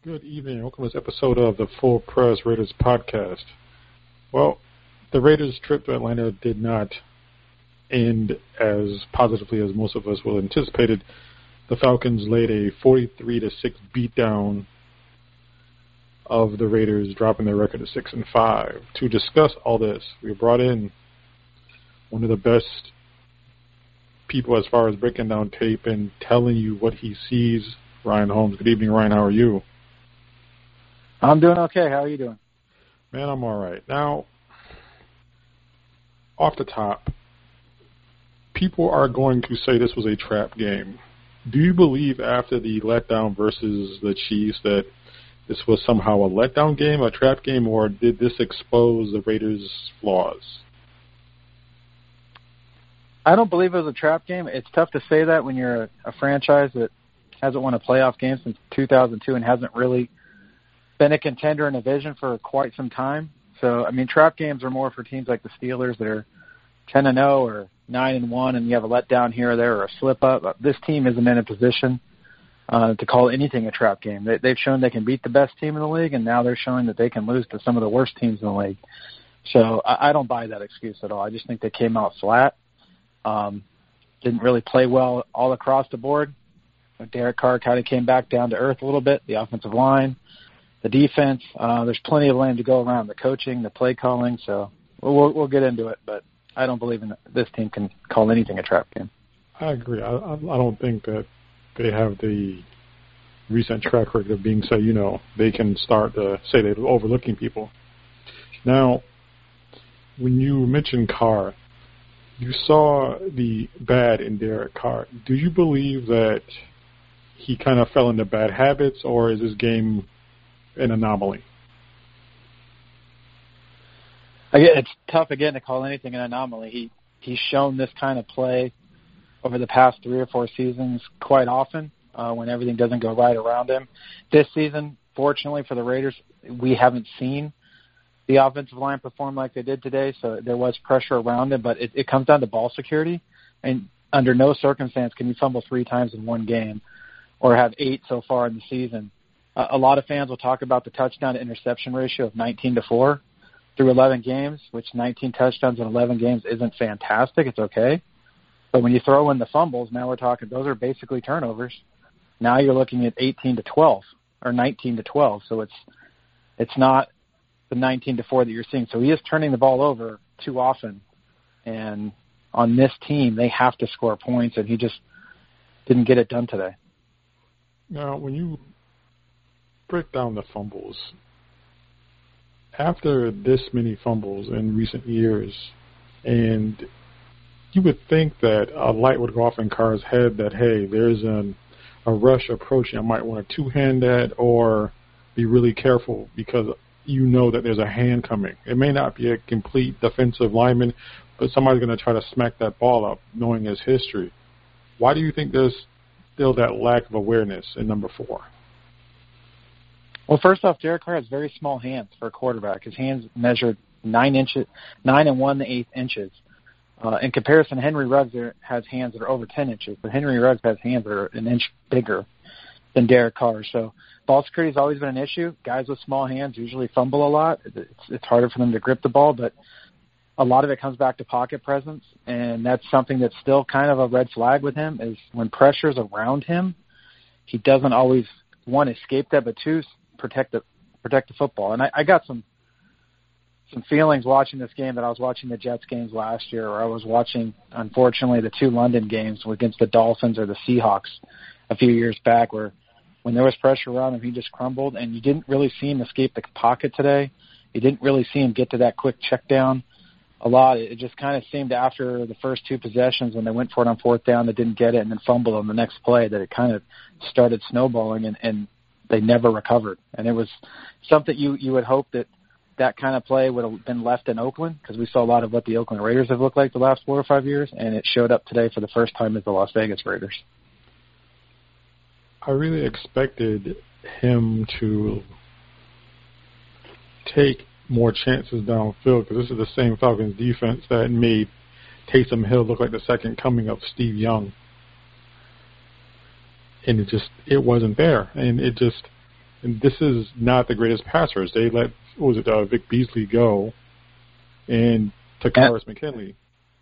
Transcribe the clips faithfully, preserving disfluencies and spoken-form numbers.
Good evening. Welcome to this episode of the Full Press Raiders podcast. Well, the Raiders' trip to Atlanta did not end as positively as most of us would have anticipated. The Falcons laid a forty-three to six beatdown of the Raiders, dropping their record to six and five. To discuss all this, we brought in one of the best people as far as breaking down tape and telling you what he sees, Ryan Holmes. Good evening, Ryan. How are you? I'm doing okay. How are you doing? Man, I'm all right. Now, off the top, people are going to say this was a trap game. Do you believe after the letdown versus the Chiefs that this was somehow a letdown game, a trap game, or did this expose the Raiders' flaws? I don't believe it was a trap game. It's tough to say that when you're a, a franchise that hasn't won a playoff game since two thousand two and hasn't really been a contender in a division for quite some time. So, I mean, trap games are more for teams like the Steelers that are ten and oh or nine and one, and you have a letdown here or there or a slip up. This team isn't in a position uh, to call anything a trap game. They, they've shown they can beat the best team in the league, and now they're showing that they can lose to some of the worst teams in the league. So I, I don't buy that excuse at all. I just think they came out flat. Um, didn't really play well all across the board. Derek Carr kind of came back down to earth a little bit, the offensive line. The defense, uh, there's plenty of land to go around. The coaching, the play calling, so we'll, we'll get into it. But I don't believe in the, this team can call anything a trap game. I agree. I, I don't think that they have the recent track record of being, say, you know, they can start to say they're overlooking people. Now, when you mentioned Carr, you saw the bad in Derek Carr. Do you believe that he kind of fell into bad habits, or is this game an anomaly? Again, it's tough again to call anything an anomaly. He he's shown this kind of play over the past three or four seasons quite often uh, when everything doesn't go right around him. This season, fortunately for the Raiders, we haven't seen the offensive line perform like they did today, so there was pressure around him, but it, it comes down to ball security. And under no circumstance can you fumble three times in one game or have eight so far in the season. Uh, a lot of fans will talk about the touchdown-to-interception ratio of nineteen to four through eleven games, which nineteen touchdowns in eleven games isn't fantastic. It's okay. But when you throw in the fumbles, now we're talking, those are basically turnovers. Now you're looking at eighteen to twelve or nineteen to twelve, so it's it's not the nineteen to four that you're seeing. So he is turning the ball over too often, and on this team, they have to score points, and he just didn't get it done today. Now, when you break down the fumbles, after this many fumbles in recent years, and you would think that a light would go off in Carr's head that, hey, there's an, a rush approaching. I might want to two-hand that or be really careful because you know that there's a hand coming. It may not be a complete defensive lineman, but somebody's going to try to smack that ball up knowing his history. Why do you think there's still that lack of awareness in number four? Well, first off, Derek Carr has very small hands for a quarterback. His hands measured nine inches, nine and one eighth inches. Uh, in comparison, Henry Ruggs has hands that are over ten inches, but Henry Ruggs has hands that are an inch bigger than Derek Carr. So ball security has always been an issue. Guys with small hands usually fumble a lot. It's, it's harder for them to grip the ball, but a lot of it comes back to pocket presence, and that's something that's still kind of a red flag with him is when pressure's around him, he doesn't always, one, escape that, but two, protect the protect the football. And I, I got some some feelings watching this game that I was watching the Jets games last year, or I was watching, unfortunately, the two London games against the Dolphins or the Seahawks a few years back, where when there was pressure around him, he just crumbled, and you didn't really see him escape the pocket today. You didn't really see him get to that quick check down a lot. It just kind of seemed after the first two possessions when they went for it on fourth down, they didn't get it, and then fumbled on the next play, that it kind of started snowballing, and, and they never recovered. And it was something you, you would hope that that kind of play would have been left in Oakland, because we saw a lot of what the Oakland Raiders have looked like the last four or five years, and it showed up today for the first time as the Las Vegas Raiders. I really expected him to take more chances downfield, because this is the same Falcons defense that made Taysom Hill look like the second coming of Steve Young. And it just, it wasn't there. And it just, And this is not the greatest passers. They let, what was it, uh, Vic Beasley go and Takaris McKinley.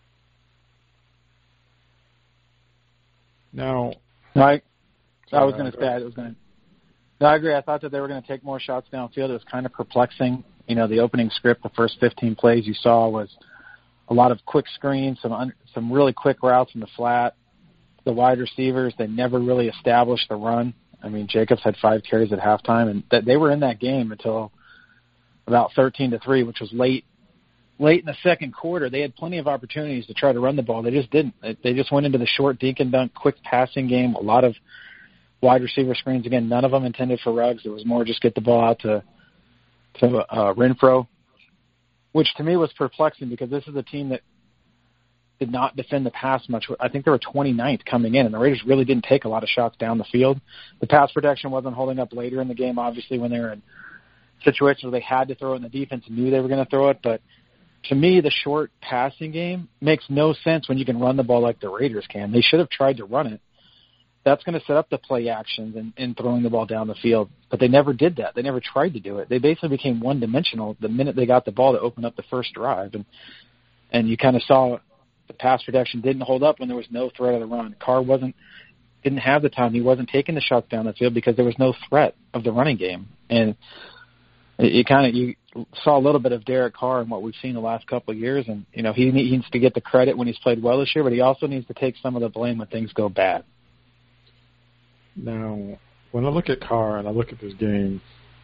Now, no, I, I was going to say, I was going to. No, I agree. I thought that they were going to take more shots downfield. It was kind of perplexing. You know, the opening script, the first fifteen plays you saw was a lot of quick screens, some un, some really quick routes in the flat. The wide receivers, they never really established the run. I mean, Jacobs had five carries at halftime, and that they were in that game until about thirteen to three, which was late late in the second quarter. They had plenty of opportunities to try to run the ball. They just didn't. They just went into the short dink and dunk, quick passing game, a lot of wide receiver screens. Again, none of them intended for Ruggs. It was more just get the ball out to, to uh, Renfro, which to me was perplexing because this is a team that did not defend the pass much. I think they were twenty-ninth coming in, and the Raiders really didn't take a lot of shots down the field. The pass protection wasn't holding up later in the game, obviously, when they were in situations where they had to throw it and the defense knew they were going to throw it. But to me, the short passing game makes no sense when you can run the ball like the Raiders can. They should have tried to run it. That's going to set up the play actions and, and throwing the ball down the field. But they never did that. They never tried to do it. They basically became one-dimensional the minute they got the ball to open up the first drive. And, and you kind of saw the pass protection didn't hold up when there was no threat of the run. Carr wasn't didn't have the time. He wasn't taking the shots down the field because there was no threat of the running game. And it, it kind of you saw a little bit of Derek Carr in what we've seen the last couple of years. And you know he, he needs to get the credit when he's played well this year, but he also needs to take some of the blame when things go bad. Now, when I look at Carr and I look at this game,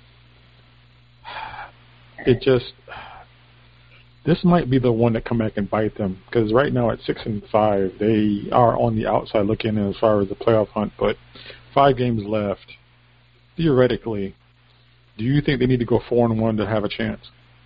it just. This might be the one that come back and bite them because right now at six and five, they are on the outside looking in as far as the playoff hunt. But five games left. Theoretically, do you think they need to go four and one to have a chance?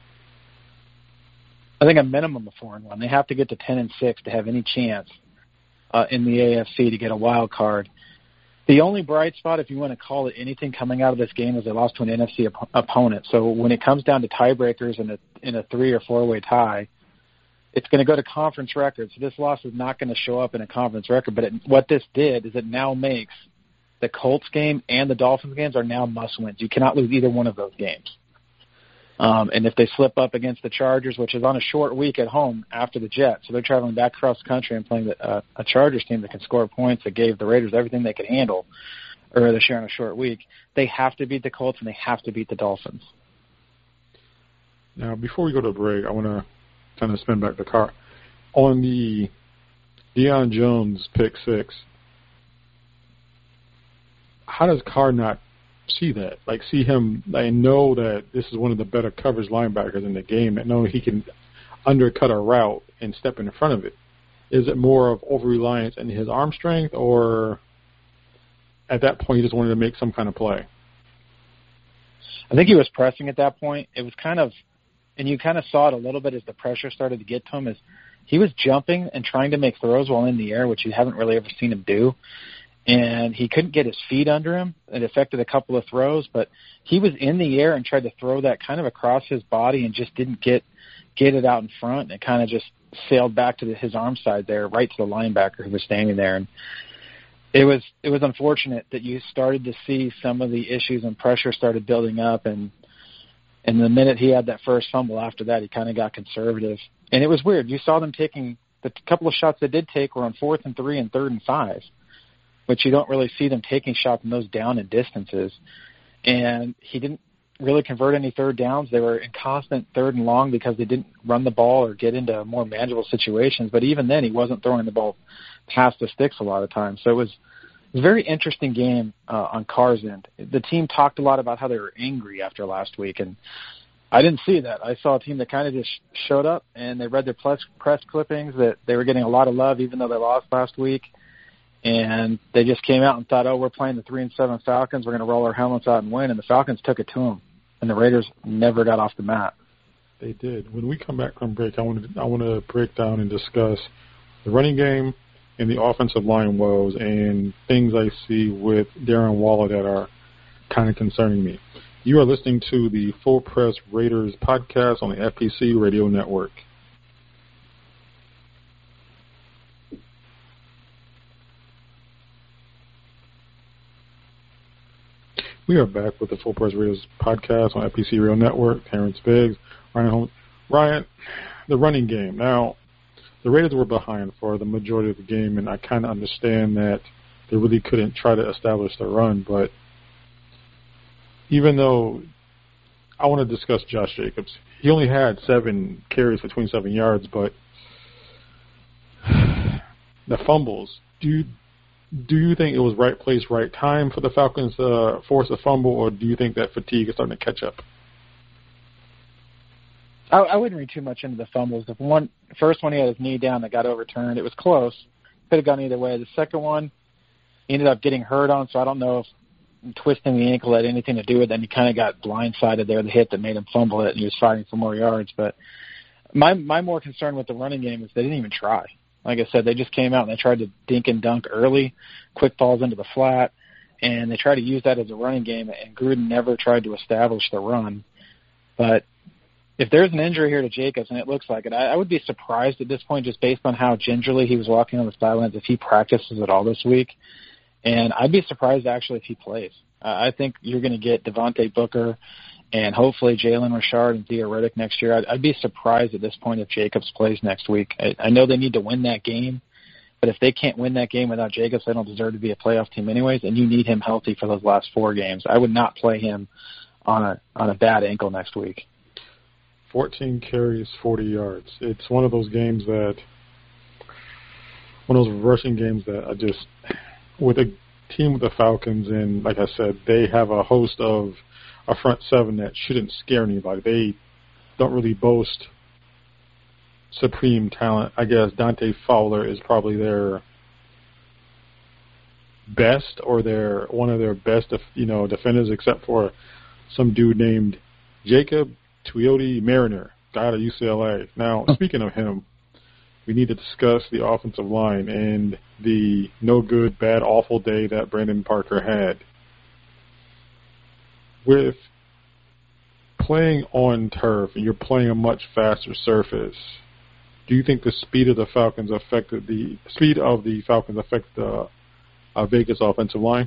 I think a minimum of four and one. They have to get to ten and six to have any chance uh, in the A F C to get a wild card. The only bright spot, if you want to call it anything, coming out of this game is they lost to an N F C op- opponent. So when it comes down to tiebreakers in a in a three or four way tie, it's going to go to conference records. So this loss is not going to show up in a conference record. But it, what this did is it now makes the Colts game and the Dolphins games are now must wins. You cannot lose either one of those games. Um, and if they slip up against the Chargers, which is on a short week at home after the Jets, so they're traveling back across the country and playing the, uh, a Chargers team that can score points, that gave the Raiders everything they could handle earlier this year on a short week, they have to beat the Colts and they have to beat the Dolphins. Now, before we go to break, I want to kind of spin back the car. On the Deion Jones pick six, how does Carr not see that, like see him and know that this is one of the better coverage linebackers in the game and know he can undercut a route and step in front of it? Is it more of over-reliance in his arm strength, or at that point he just wanted to make some kind of play? I think he was pressing at that point. It was kind of, and you kind of saw it a little bit as the pressure started to get to him, is he was jumping and trying to make throws while in the air, which you haven't really ever seen him do. And he couldn't get his feet under him. It affected a couple of throws, but he was in the air and tried to throw that kind of across his body and just didn't get get it out in front. And it kind of just sailed back to the, his arm side there, right to the linebacker who was standing there. And it was it was unfortunate that you started to see some of the issues and pressure started building up. And and the minute he had that first fumble after that, he kind of got conservative. And it was weird. You saw them taking the couple of shots they did take were on fourth and three and third and five. But you don't really see them taking shots in those down and distances. And he didn't really convert any third downs. They were in constant third and long because they didn't run the ball or get into more manageable situations. But even then, he wasn't throwing the ball past the sticks a lot of times. So it was, it was a very interesting game uh, on Carr's end. The team talked a lot about how they were angry after last week, and I didn't see that. I saw a team that kind of just showed up, and they read their press, press clippings that they were getting a lot of love even though they lost last week. And they just came out and thought, oh, we're playing the three and seven Falcons. We're going to roll our helmets out and win. And the Falcons took it to them, and the Raiders never got off the mat. They did. When we come back from break, I want to I want to break down and discuss the running game and the offensive line woes and things I see with Darren Waller that are kind of concerning me. You are listening to the Full Press Raiders podcast on the F P C Radio Network. We are back with the Full Press Raiders podcast on F P C Radio Network. Terrence Biggs, Ryan Holmes. Ryan, the running game. Now, the Raiders were behind for the majority of the game, and I kind of understand that they really couldn't try to establish their run. But even though I want to discuss Josh Jacobs, he only had seven carries for twenty-seven yards, but the fumbles. Do you Do you think it was right place, right time for the Falcons to force a fumble, or do you think that fatigue is starting to catch up? I, I wouldn't read too much into the fumbles. The one, first one, he had his knee down that got overturned. It was close. Could have gone either way. The second one, he ended up getting hurt on, so I don't know if twisting the ankle had anything to do with it. And he kind of got blindsided there, the hit that made him fumble it, and he was fighting for more yards. But my my more concern with the running game is they didn't even try. Like I said, they just came out and they tried to dink and dunk early, quick balls into the flat, and they tried to use that as a running game, and Gruden never tried to establish the run. But if there's an injury here to Jacobs, and it looks like it, I, I would be surprised at this point just based on how gingerly he was walking on the sidelines if he practices at all this week. And I'd be surprised, actually, if he plays. Uh, I think you're going to get Devontae Booker and hopefully Jalen Richard and Theo Riddick next year. I'd, I'd be surprised at this point if Jacobs plays next week. I, I know they need to win that game, but if they can't win that game without Jacobs, they don't deserve to be a playoff team anyways, and you need him healthy for those last four games. I would not play him on a on a bad ankle next week. fourteen carries, forty yards. It's one of those games that, one of those rushing games that I just, with a team with the Falcons, and like I said, they have a host of a front seven that shouldn't scare anybody. They don't really boast supreme talent. I guess Dante Fowler is probably their best, or their one of their best, you know, defenders, except for some dude named Jacob Tuioti Mariner, guy out of U C L A. Now, speaking of him, we need to discuss the offensive line and the no good, bad, awful day that Brandon Parker had. With playing on turf, and you're playing a much faster surface, do you think the speed of the Falcons affected the speed of the Falcons affected the uh, Vegas offensive line?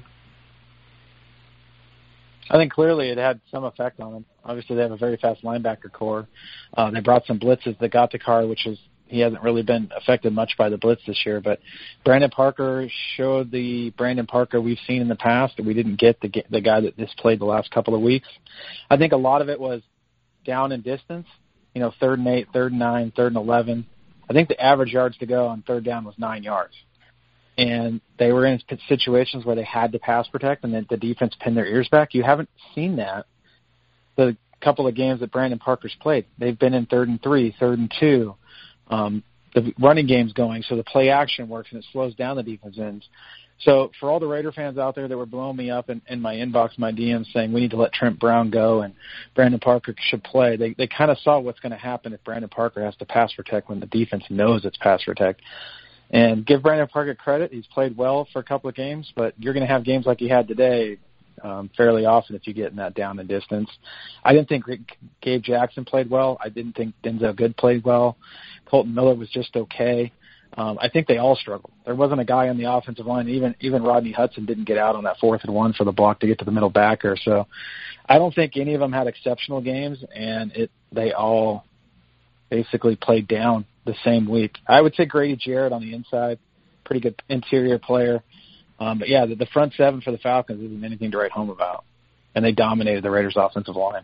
I think clearly it had some effect on them. Obviously, they have a very fast linebacker core. Uh, they brought some blitzes that got to Carr, which is he hasn't really been affected much by the blitz this year. But Brandon Parker showed the Brandon Parker we've seen in the past. We didn't get the the guy that this played the last couple of weeks. I think a lot of it was down in distance. You know, third and eight, third and nine, third and eleven. I think the average yards to go on third down was nine yards. And they were in situations where they had to pass protect, and then the defense pinned their ears back. You haven't seen that the couple of games that Brandon Parker's played. They've been in third and three, third and two. Um, the running game's going, so the play action works, and it slows down the defense ends. So for all the Raider fans out there that were blowing me up in, in my inbox, my D Ms, saying we need to let Trent Brown go and Brandon Parker should play, they they kind of saw what's going to happen if Brandon Parker has to pass protect when the defense knows it's pass protect. And give Brandon Parker credit. He's played well for a couple of games, but you're going to have games like he had today um, fairly often if you get in that down and distance. I didn't think Gabe Jackson played well. I didn't think Denzel Good played well. Colton Miller was just okay. Um, I think they all struggled. There wasn't a guy on the offensive line. Even even Rodney Hudson didn't get out on that fourth and one for the block to get to the middle backer. So I don't think any of them had exceptional games, and it they all basically played down the same week. I would say Grady Jarrett on the inside, pretty good interior player. Um, but, yeah, the, the front seven for the Falcons isn't anything to write home about, and they dominated the Raiders' offensive line.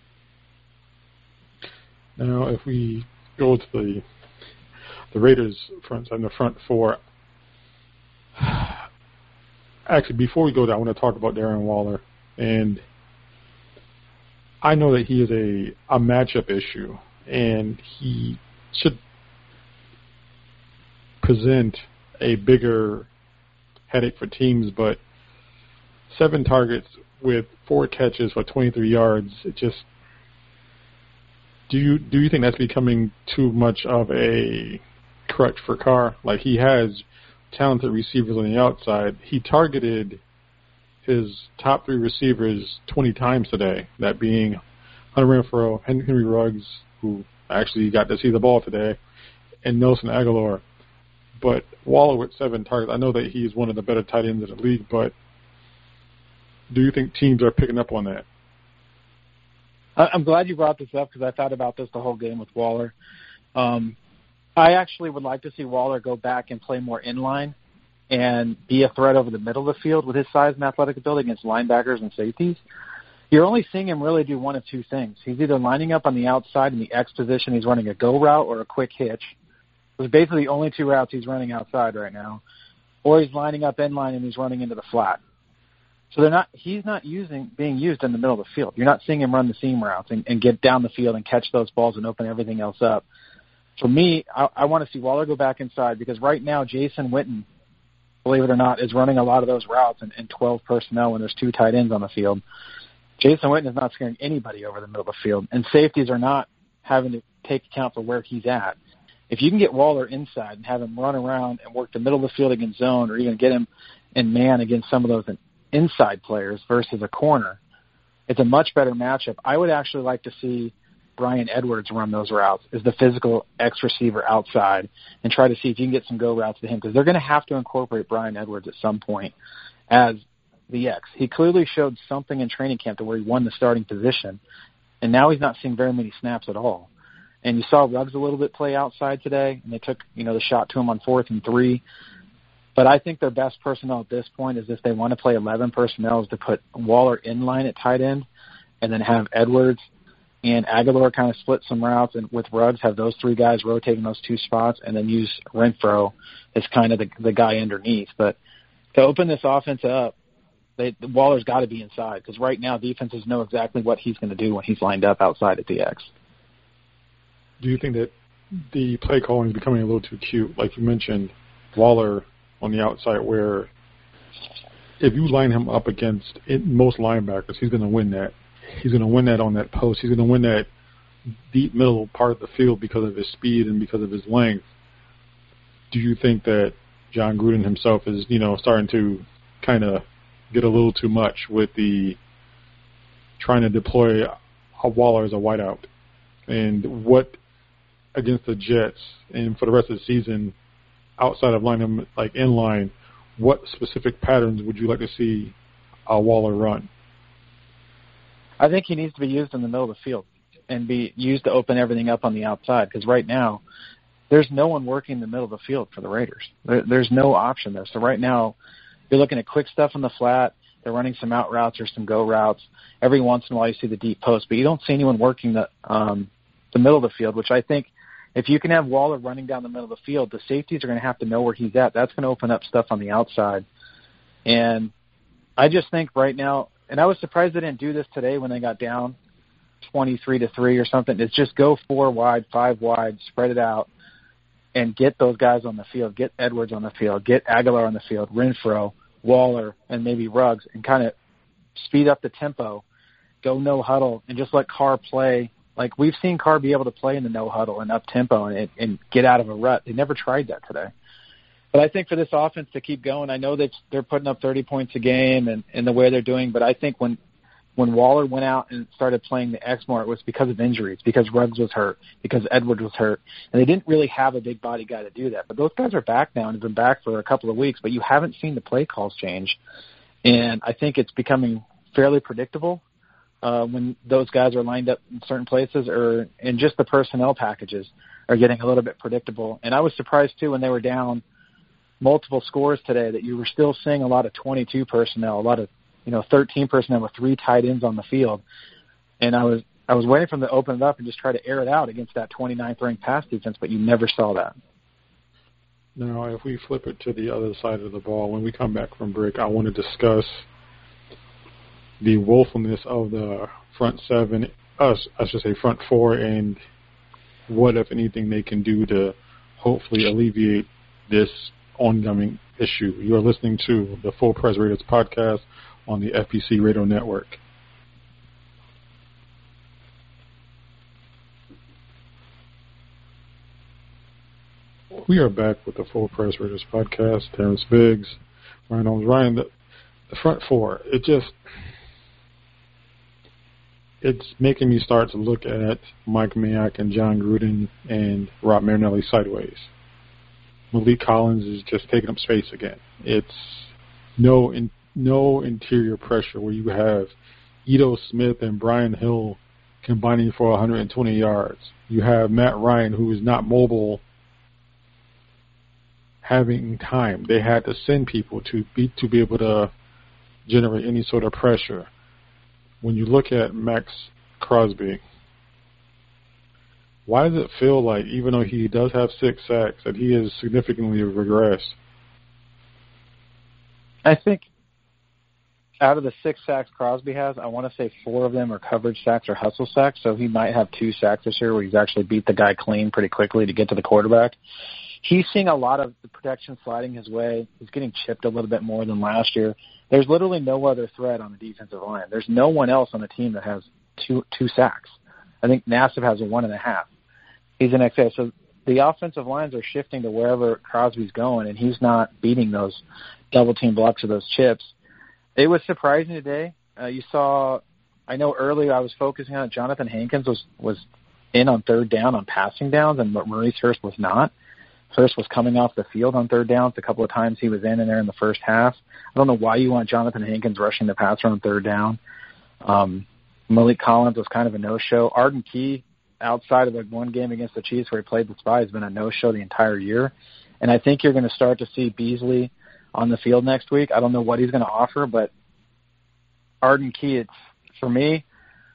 Now, if we go to the the Raiders' front and the front four, actually, before we go there, I want to talk about Darren Waller. And I know that he is a, a matchup issue, and he should present a bigger headache for teams, but seven targets with four catches for twenty-three yards, it just do you do you think that's becoming too much of a crutch for Carr? Like, he has talented receivers on the outside. He targeted his top three receivers twenty times today, that being Hunter Renfrow, Henry Ruggs, who actually got to see the ball today, and Nelson Aguilar. But Waller with seven targets, I know that he's one of the better tight ends in the league, but Do you think teams are picking up on that? I'm glad you brought this up because I thought about this the whole game with Waller. Um, I actually would like to see Waller go back and play more inline and be a threat over the middle of the field with his size and athletic ability against linebackers and safeties. You're only seeing him really do one of two things. He's either lining up on the outside in the X position, he's running a go route or a quick hitch. Those are basically the only two routes he's running outside right now. Or he's lining up inline and he's running into the flat. So they're not. He's not using being used in the middle of the field. You're not seeing him run the seam routes and, and get down the field and catch those balls and open everything else up. For me, I, I want to see Waller go back inside because right now Jason Witten, believe it or not, is running a lot of those routes in, in twelve personnel when there's two tight ends on the field. Jason Witten is not scaring anybody over the middle of the field, and safeties are not having to take account for where he's at. If you can get Waller inside and have him run around and work the middle of the field against zone or even get him in man against some of those inside players versus a corner, it's a much better matchup. I would actually like to see Brian Edwards run those routes as the physical X receiver outside and try to see if you can get some go routes to him because they're going to have to incorporate Brian Edwards at some point as the X. He clearly showed something in training camp to where he won the starting position, and now he's not seeing very many snaps at all. And you saw Ruggs a little bit play outside today, and they took, you know, the shot to him on fourth and three. But I think their best personnel at this point is if they want to play eleven personnel is to put Waller in line at tight end and then have Edwards and Aguilar kind of split some routes and with Ruggs have those three guys rotating those two spots and then use Renfro as kind of the, the guy underneath. But to open this offense up, they, Waller's got to be inside because right now defenses know exactly what he's going to do when he's lined up outside at the X. Do you think that the play calling is becoming a little too cute? Like you mentioned, Waller on the outside where if you line him up against it, most linebackers, he's going to win that. He's going to win that on that post. He's going to win that deep middle part of the field because of his speed and because of his length. Do you think that John Gruden himself is, you know, starting to kind of get a little too much with the trying to deploy a Waller as a wideout? And what against the Jets and for the rest of the season, outside of line, like in line, what specific patterns would you like to see uh, Waller run? I think he needs to be used in the middle of the field and be used to open everything up on the outside because right now there's no one working the middle of the field for the Raiders. There, there's no option there. So right now you're looking at quick stuff in the flat. They're running some out routes or some go routes. Every once in a while you see the deep post, but you don't see anyone working the um, the middle of the field, which I think if you can have Waller running down the middle of the field, the safeties are going to have to know where he's at. That's going to open up stuff on the outside. And I just think right now, and I was surprised they didn't do this today when they got down twenty-three to three or something. It's just go four wide, five wide, spread it out, and get those guys on the field. Get Edwards on the field. Get Aguilar on the field. Renfro, Waller, and maybe Ruggs, and kind of speed up the tempo. Go no huddle and just let Carr play. Like we've seen Carr be able to play in the no huddle and up tempo and, and get out of a rut. They never tried that today. But I think for this offense to keep going, I know that they're putting up thirty points a game and, and the way they're doing, but I think when when Waller went out and started playing the X more, it was because of injuries, because Ruggs was hurt, because Edwards was hurt, and they didn't really have a big body guy to do that. But those guys are back now and have been back for a couple of weeks, but you haven't seen the play calls change. And I think it's becoming fairly predictable uh, when those guys are lined up in certain places, or and just the personnel packages are getting a little bit predictable. And I was surprised, too, when they were down multiple scores today that you were still seeing a lot of twenty-two personnel, a lot of, you know, thirteen personnel with three tight ends on the field. And I was I was waiting for them to open it up and just try to air it out against that twenty-ninth ranked pass defense, but you never saw that. Now, if we flip it to the other side of the ball, when we come back from break, I want to discuss the woefulness of the front seven, us, I should say front four, and what, if anything, they can do to hopefully alleviate this ongoing issue. You are listening to the Full Press Raiders podcast on the F P C Radio Network. We are back with the Full Press Raiders podcast. Terrence Biggs, Ryan Owens. Ryan, the, the front four, it just, it's making me start to look at Mike Mayock and John Gruden and Rob Marinelli sideways. Malik Collins is just taking up space again. It's no in, no interior pressure where you have Ito Smith and Brian Hill combining for one hundred twenty yards. You have Matt Ryan, who is not mobile, having time. They had to send people to be to be able to generate any sort of pressure. When you look at Max Crosby, why does it feel like, even though he does have six sacks, that he has significantly regressed? I think out of the six sacks Crosby has, I want to say four of them are coverage sacks or hustle sacks, so he might have two sacks this year where he's actually beat the guy clean pretty quickly to get to the quarterback. He's seeing a lot of the protection sliding his way. He's getting chipped a little bit more than last year. There's literally no other threat on the defensive line. There's no one else on the team that has two two sacks. I think Nassib has a one and a half. He's an X A. So the offensive lines are shifting to wherever Crosby's going, and he's not beating those double-team blocks or those chips. It was surprising today. Uh, you saw, I know earlier I was focusing on it, Jonathan Hankins was, was in on third down on passing downs, and Maurice Hurst was not. Hurst was coming off the field on third downs. A couple of times he was in and there in the first half. I don't know why you want Jonathan Hankins rushing the passer on third down. Um, Malik Collins was kind of a no-show. Arden Key, outside of the one game against the Chiefs where he played the spy, has been a no-show the entire year. And I think you're going to start to see Beasley on the field next week. I don't know what he's going to offer, but Arden Key, it's, for me,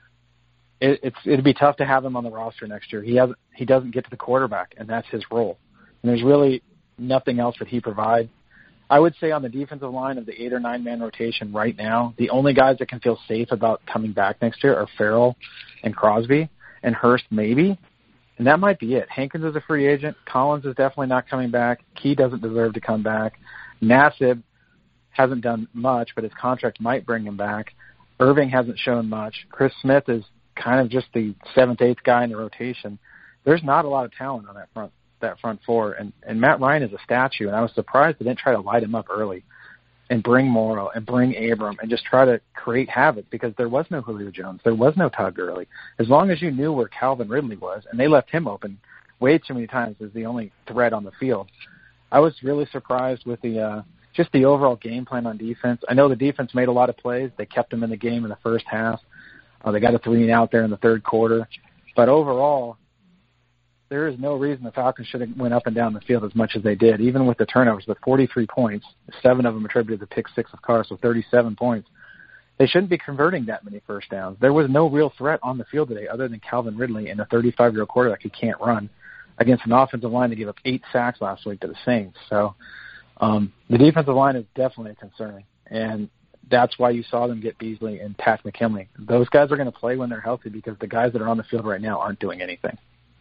it, it's it'd be tough to have him on the roster next year. He has he doesn't get to the quarterback, and that's his role. And there's really nothing else that he provides. I would say on the defensive line of the eight or nine man rotation right now, the only guys that can feel safe about coming back next year are Farrell and Crosby, and Hurst maybe. And that might be it. Hankins is a free agent. Collins is definitely not coming back. Key doesn't deserve to come back. Nassib hasn't done much, but his contract might bring him back. Irving hasn't shown much. Chris Smith is kind of just the seventh, eighth guy in the rotation. There's not a lot of talent on that front that front four, and, and Matt Ryan is a statue, and I was surprised they didn't try to light him up early and bring Morrow and bring Abram and just try to create havoc, because there was no Julio Jones. There was no Todd Gurley. As long as you knew where Calvin Ridley was, and they left him open way too many times as the only threat on the field, I was really surprised with the uh, just the overall game plan on defense. I know the defense made a lot of plays. They kept them in the game in the first half. Uh, they got a three and out there in the third quarter. But overall, there is no reason the Falcons should have went up and down the field as much as they did, even with the turnovers. With forty-three points, seven of them attributed to pick six of Carr, so thirty-seven points. They shouldn't be converting that many first downs. There was no real threat on the field today other than Calvin Ridley and a thirty-five-year-old quarterback who can't run against an offensive line that gave up eight sacks last week to the Saints. So um, the defensive line is definitely a concern, and that's why you saw them get Beasley and Pat McKinley. Those guys are going to play when they're healthy, because the guys that are on the field right now aren't doing anything.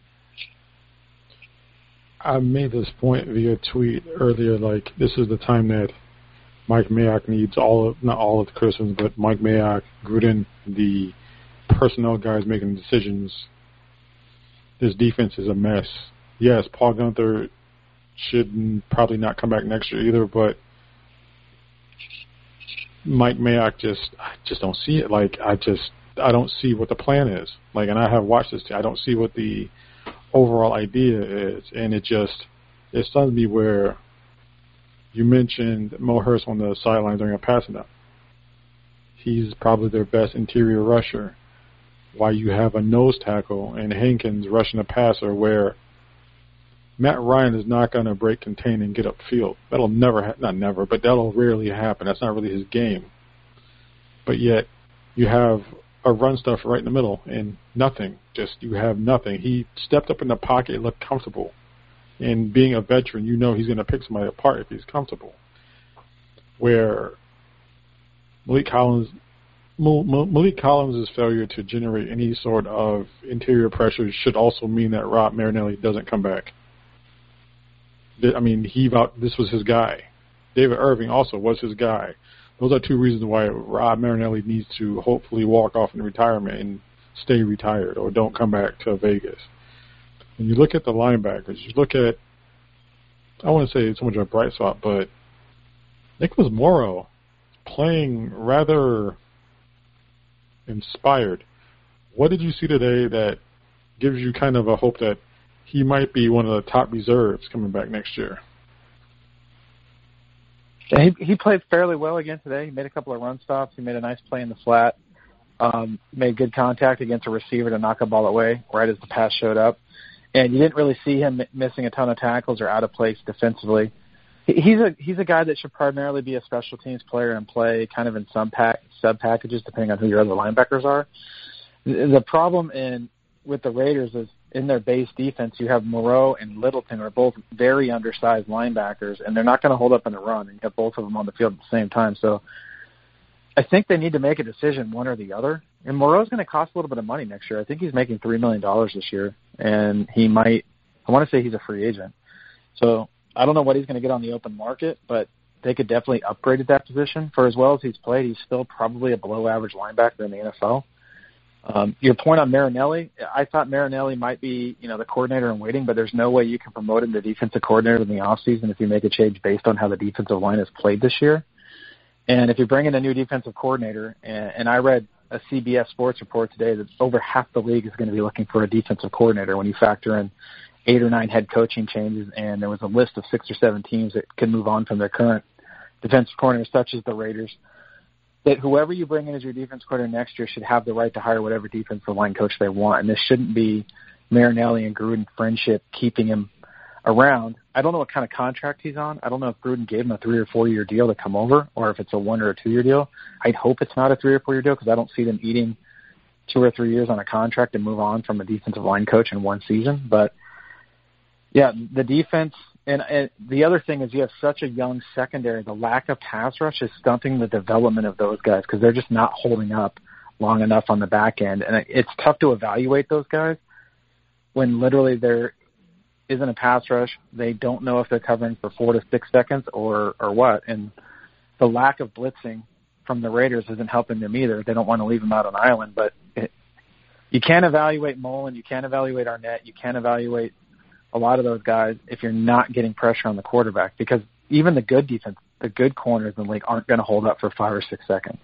I made this point via tweet earlier, like, this is the time that Mike Mayock needs all of, not all of the criticism, but Mike Mayock, Gruden, the personnel guys making decisions. This defense is a mess. Yes, Paul Guenther should probably not come back next year either, but Mike Mayock just, I just don't see it. Like, I just, I don't see what the plan is. Like, and I have watched this, I don't see what the overall idea is, and it just, it stuns me where you mentioned Mo Hurst on the sideline during a passing down. He's probably their best interior rusher. Why you have a nose tackle and Hankins rushing a passer where Matt Ryan is not going to break contain and get upfield. That'll never, ha- not never, but that'll rarely happen. That's not really his game. But yet you have a run stuff right in the middle and nothing. Just you have nothing. He stepped up in the pocket and looked comfortable. And being a veteran, you know he's going to pick somebody apart if he's comfortable. Where Malik Collins, Malik Collins' failure to generate any sort of interior pressure should also mean that Rob Marinelli doesn't come back. I mean, he this was his guy. David Irving also was his guy. Those are two reasons why Rob Marinelli needs to hopefully walk off in retirement and stay retired or don't come back to Vegas. When you look at the linebackers, you look at, I wouldn't say it's so much of a bright spot, but Nicholas Morrow playing rather inspired. What did you see today that gives you kind of a hope that he might be one of the top reserves coming back next year? He he played fairly well again today. He made a couple of run stops. He made a nice play in the flat. Um, made good contact against a receiver to knock a ball away right as the pass showed up. And you didn't really see him missing a ton of tackles or out of place defensively. He's a he's a guy that should primarily be a special teams player and play kind of in some pack, sub packages depending on who your other linebackers are. The problem in with the Raiders is in their base defense you have Moreau and Littleton are both very undersized linebackers, and they're not going to hold up in the run. And you have both of them on the field at the same time. So I think they need to make a decision, one or the other. And Moreau's going to cost a little bit of money next year. I think he's making three million dollars this year, and he might – I want to say he's a free agent. So I don't know what he's going to get on the open market, but they could definitely upgrade at that position. For as well as he's played, he's still probably a below-average linebacker in the N F L. Um, your point on Marinelli, I thought Marinelli might be, you know, the coordinator in waiting, but there's no way you can promote him to defensive coordinator in the offseason if you make a change based on how the defensive line has played this year. And if you bring in a new defensive coordinator, and, and I read a C B S Sports report today that over half the league is going to be looking for a defensive coordinator when you factor in eight or nine head coaching changes, and there was a list of six or seven teams that can move on from their current defensive coordinators, such as the Raiders, that whoever you bring in as your defense coordinator next year should have the right to hire whatever defensive line coach they want, and this shouldn't be Marinelli and Gruden friendship keeping him around. I don't know what kind of contract he's on. I don't know if Gruden gave him a three- or four-year deal to come over or if it's a one- or a two-year deal. I'd hope it's not a three- or four-year deal because I don't see them eating two or three years on a contract and move on from a defensive line coach in one season. But, yeah, the defense and, and the other thing is you have such a young secondary. The lack of pass rush is stunting the development of those guys because they're just not holding up long enough on the back end. And it's tough to evaluate those guys when literally there isn't a pass rush. They don't know if they're covering for four to six seconds or, or what. And the lack of blitzing from the Raiders isn't helping them either. They don't want to leave them out on island, but it, you can't evaluate Mullen. You can't evaluate Arnett. You can't evaluate a lot of those guys if you're not getting pressure on the quarterback because even the good defense, the good corners in the league aren't going to hold up for five or six seconds.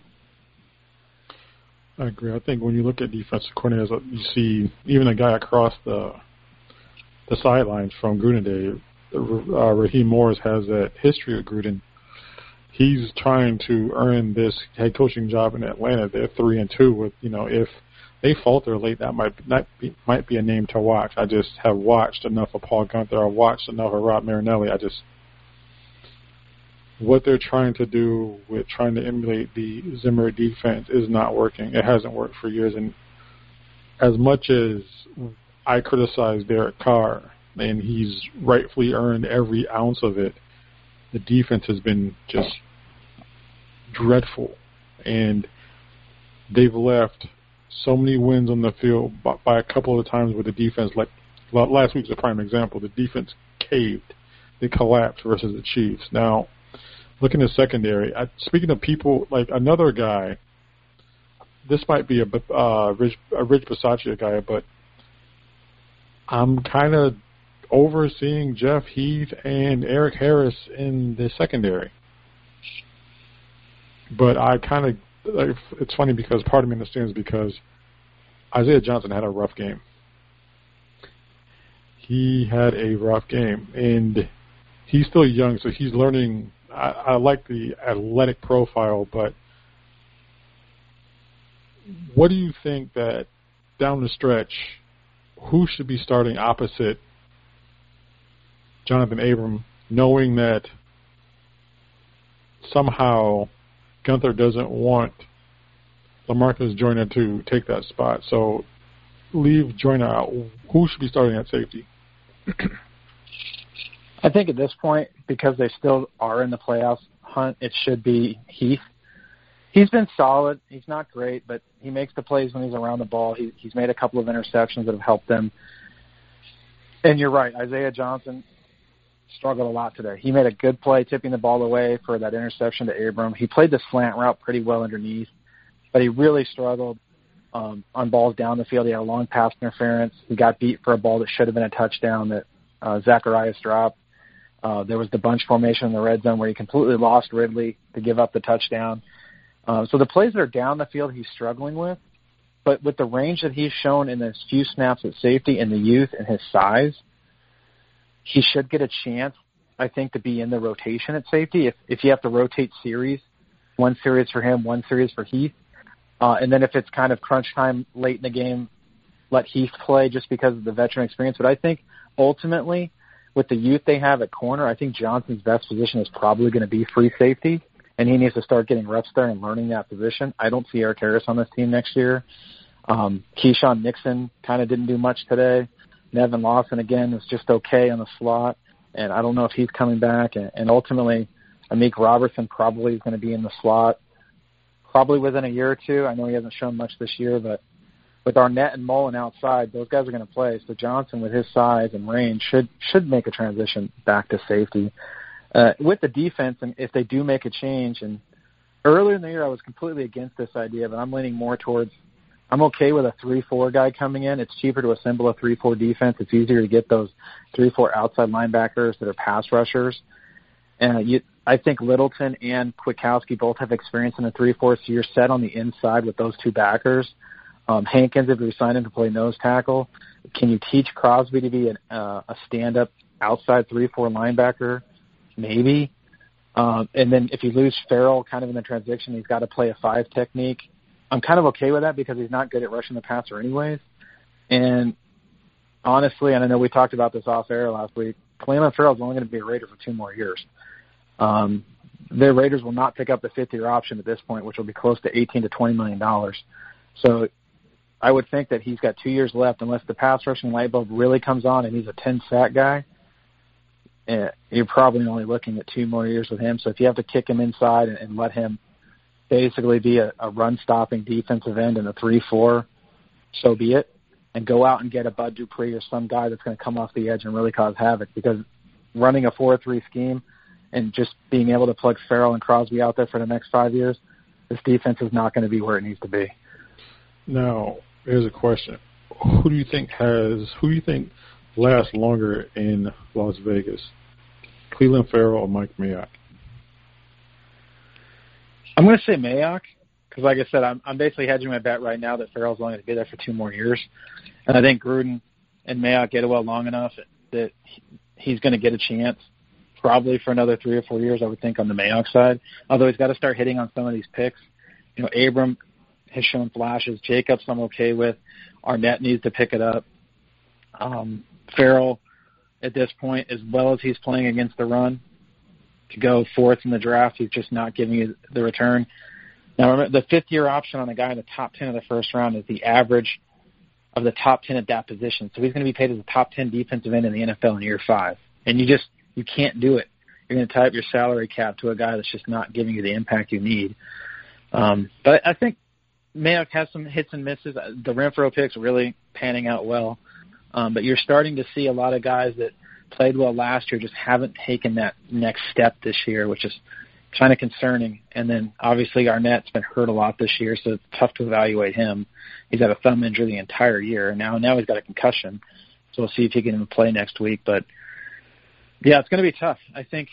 I agree. I think when you look at defensive coordinators, you see even a guy across the the sidelines from Gruden Day, uh, Raheem Morris has that history with Gruden. He's trying to earn this head coaching job in Atlanta. They're three and two. With you know, if they falter late, that might not be, might be a name to watch. I just have watched enough of Paul Guenther. I've watched enough of Rod Marinelli. I just what they're trying to do with trying to emulate the Zimmer defense is not working. It hasn't worked for years. And as much as I criticize Derek Carr, and he's rightfully earned every ounce of it, the defense has been just dreadful. And they've left so many wins on the field by, by a couple of times with the defense. Like last week's a prime example. The defense caved. They collapsed versus the Chiefs. Now, looking at secondary, I, speaking of people, like another guy, this might be a, uh, Rich, a Rich Bisaccia guy, but I'm kind of overseeing Jeff Heath and Eric Harris in the secondary. But I kind of, like, it's funny because part of me understands because Isaiah Johnson had a rough game. He had a rough game. And he's still young, so he's learning. I, I like the athletic profile, but what do you think that down the stretch, who should be starting opposite Jonathan Abram, knowing that somehow Guenther doesn't want LaMarcus Joyner to take that spot? So leave Joyner out. Who should be starting at safety? I think at this point, because they still are in the playoffs hunt, it should be Heath. He's been solid. He's not great, but he makes the plays when he's around the ball. He, he's made a couple of interceptions that have helped them. And you're right, Isaiah Johnson struggled a lot today. He made a good play tipping the ball away for that interception to Abram. He played the slant route pretty well underneath, but he really struggled um, on balls down the field. He had a long pass interference. He got beat for a ball that should have been a touchdown that uh, Zacharias dropped. Uh, there was the bunch formation in the red zone where he completely lost Ridley to give up the touchdown. Uh, so the plays that are down the field he's struggling with, but with the range that he's shown in his few snaps at safety and the youth and his size, he should get a chance I think, to be in the rotation at safety. If if you have to rotate series, one series for him, one series for Heath, uh, and then if it's kind of crunch time late in the game, let Heath play just because of the veteran experience. But I think ultimately, with the youth they have at corner, I think Johnson's best position is probably going to be free safety, and he needs to start getting reps there and learning that position. I don't see Eric Harris on this team next year. Um, Keyshawn Nixon kind of didn't do much today. Nevin Lawson, again, was just okay on the slot, and I don't know if he's coming back. And, and ultimately, Amik Robertson probably is going to be in the slot probably within a year or two. I know he hasn't shown much this year, but with Arnett and Mullen outside, those guys are going to play. So Johnson, with his size and range, should should make a transition back to safety. Uh, with the defense, and if they do make a change, and earlier in the year I was completely against this idea, but I'm leaning more towards I'm okay with a three four guy coming in. It's cheaper to assemble a three four defense. It's easier to get those three four outside linebackers that are pass rushers. And you, I think Littleton and Kwiatkowski both have experience in a three four, so you're set on the inside with those two backers. Um, Hankins, if you sign him to play nose tackle, can you teach Crosby to be an, uh, a stand-up outside three four linebacker? Maybe. Um, and then if you lose Farrell kind of in the transition, he's got to play a five technique. I'm kind of okay with that because he's not good at rushing the passer anyways. And honestly, and I know we talked about this off air last week, Clelin Ferrell's only going to be a Raider for two more years. Um, the Raiders will not pick up the fifth-year option at this point, which will be close to eighteen to twenty million dollars. So I would think that he's got two years left unless the pass rushing light bulb really comes on and he's a ten-sack guy. Uh, you're probably only looking at two more years with him. So if you have to kick him inside and, and let him basically be a, a run-stopping defensive end in a three four, so be it, and go out and get a Bud Dupree or some guy that's going to come off the edge and really cause havoc, because running a four three scheme and just being able to plug Farrell and Crosby out there for the next five years, this defense is not going to be where it needs to be. Now, here's a question. Who do you think has, who do you think lasts longer in Las Vegas? Clelin Ferrell or Mike Mayock? I'm going to say Mayock, because like I said, I'm, I'm basically hedging my bet right now that Farrell's only going to be there for two more years. And I think Gruden and Mayock get well long enough that he's going to get a chance probably for another three or four years, I would think, on the Mayock side. Although he's got to start hitting on some of these picks. You know, Abram has shown flashes. Jacobs I'm okay with. Arnett needs to pick it up. Um, Farrell, at this point, as well as he's playing against the run, to go fourth in the draft, he's just not giving you the return. Now, remember, the fifth-year option on a guy in the top ten of the first round is the average of the top ten at that position. So he's going to be paid as a top ten defensive end in the N F L in year five. And you just you can't do it. You're going to tie up your salary cap to a guy that's just not giving you the impact you need. Um, but I think Mayock has some hits and misses. The Renfrow picks really panning out well. Um, but you're starting to see a lot of guys that played well last year just haven't taken that next step this year, which is kind of concerning. And then obviously Arnett's been hurt a lot this year, so it's tough to evaluate him. He's had a thumb injury the entire year, and now now he's got a concussion. So we'll see if he can even play next week. But yeah, it's going to be tough. I think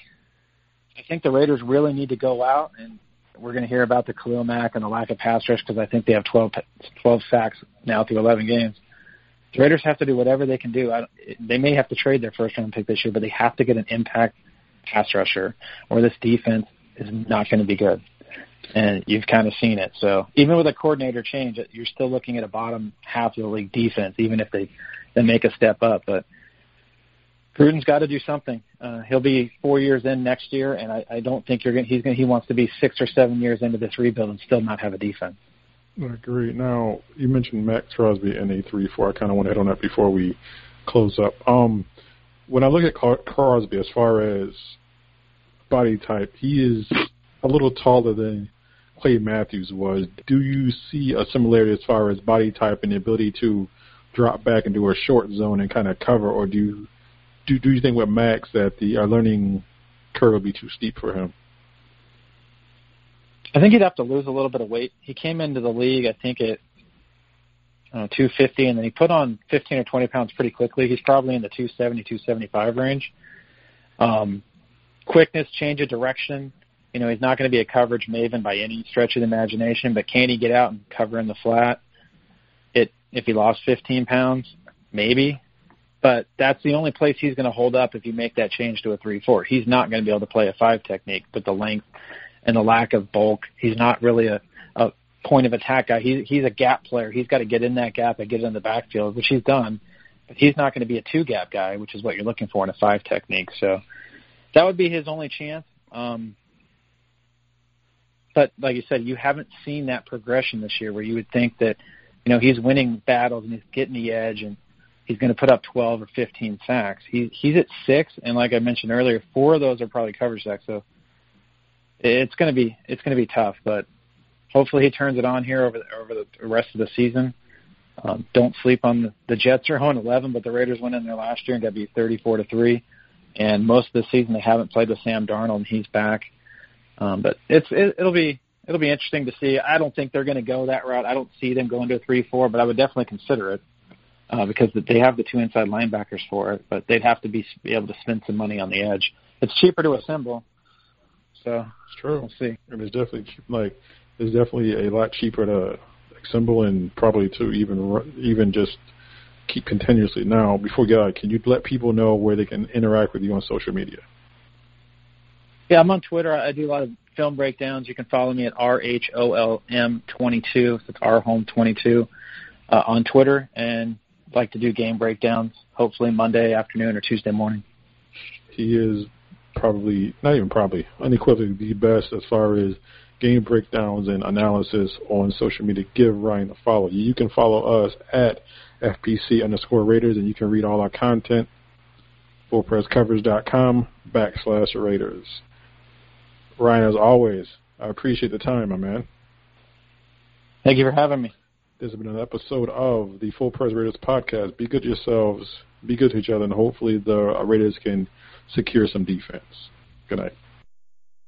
I think the Raiders really need to go out, and we're going to hear about the Khalil Mack and the lack of pass rush because I think they have twelve, twelve sacks now through eleven games. The Raiders have to do whatever they can do. I don't, they may have to trade their first-round pick this year, but they have to get an impact pass rusher, or this defense is not going to be good. And you've kind of seen it. So even with a coordinator change, you're still looking at a bottom half of the league defense, even if they, they make a step up. But Gruden's got to do something. Uh, he'll be four years in next year, and I, I don't think you're going. He's going. He wants to be six or seven years into this rebuild and still not have a defense. I agree. Now, you mentioned Max Crosby in a three four. I kind of want to hit on that before we close up. Um, when I look at Crosby as far as body type, he is a little taller than Clay Matthews was. Do you see a similarity as far as body type and the ability to drop back into a short zone and kind of cover, or do you, do, do you think with Max that the our learning curve will be too steep for him? I think he'd have to lose a little bit of weight. He came into the league, I think, at uh, two fifty, and then he put on fifteen or twenty pounds pretty quickly. He's probably in the two seventy, two seventy-five range. Um, quickness, change of direction. You know, he's not going to be a coverage maven by any stretch of the imagination, but can he get out and cover in the flat? It if he lost fifteen pounds, maybe. But that's the only place he's going to hold up if you make that change to a three four. He's not going to be able to play a five technique with the length and the lack of bulk. He's not really a, a point of attack guy. He, he's a gap player. He's got to get in that gap and get in the backfield, which he's done. But he's not going to be a two-gap guy, which is what you're looking for in a five technique. So that would be his only chance. Um, but like you said, you haven't seen that progression this year where you would think that, you know, he's winning battles and he's getting the edge and he's going to put up twelve or fifteen sacks. He, he's at six, and like I mentioned earlier, four of those are probably coverage sacks. So it's going to be it's going to be tough, but hopefully he turns it on here over the, over the rest of the season. Um, don't sleep on the, the Jets are oh and eleven, but the Raiders went in there last year and got beat thirty-four to three. And most of the season they haven't played with Sam Darnold, and he's back. Um, but it's it, it'll be it'll be interesting to see. I don't think they're going to go that route. I don't see them going to a three four, but I would definitely consider it. Uh, because they have the two inside linebackers for it, but they'd have to be, be able to spend some money on the edge. It's cheaper to assemble, so it's true. We'll see. And it's definitely like it's definitely a lot cheaper to assemble and probably to even even just keep continuously. Now, before we get out, can you let people know where they can interact with you on social media? Yeah, I'm on Twitter. I do a lot of film breakdowns. You can follow me at R H O L M twenty-two. It's R Home twenty-two uh, on Twitter, and like to do game breakdowns, hopefully Monday afternoon or Tuesday morning. He is probably, not even probably, unequivocally the best as far as game breakdowns and analysis on social media. Give Ryan a follow. You can follow us at F P C underscore Raiders, and you can read all our content, full press coverage dot com backslash Raiders. Ryan, as always, I appreciate the time, my man. Thank you for having me. This has been an episode of the Full Press Raiders podcast. Be good to yourselves, be good to each other, and hopefully the Raiders can secure some defense. Good night.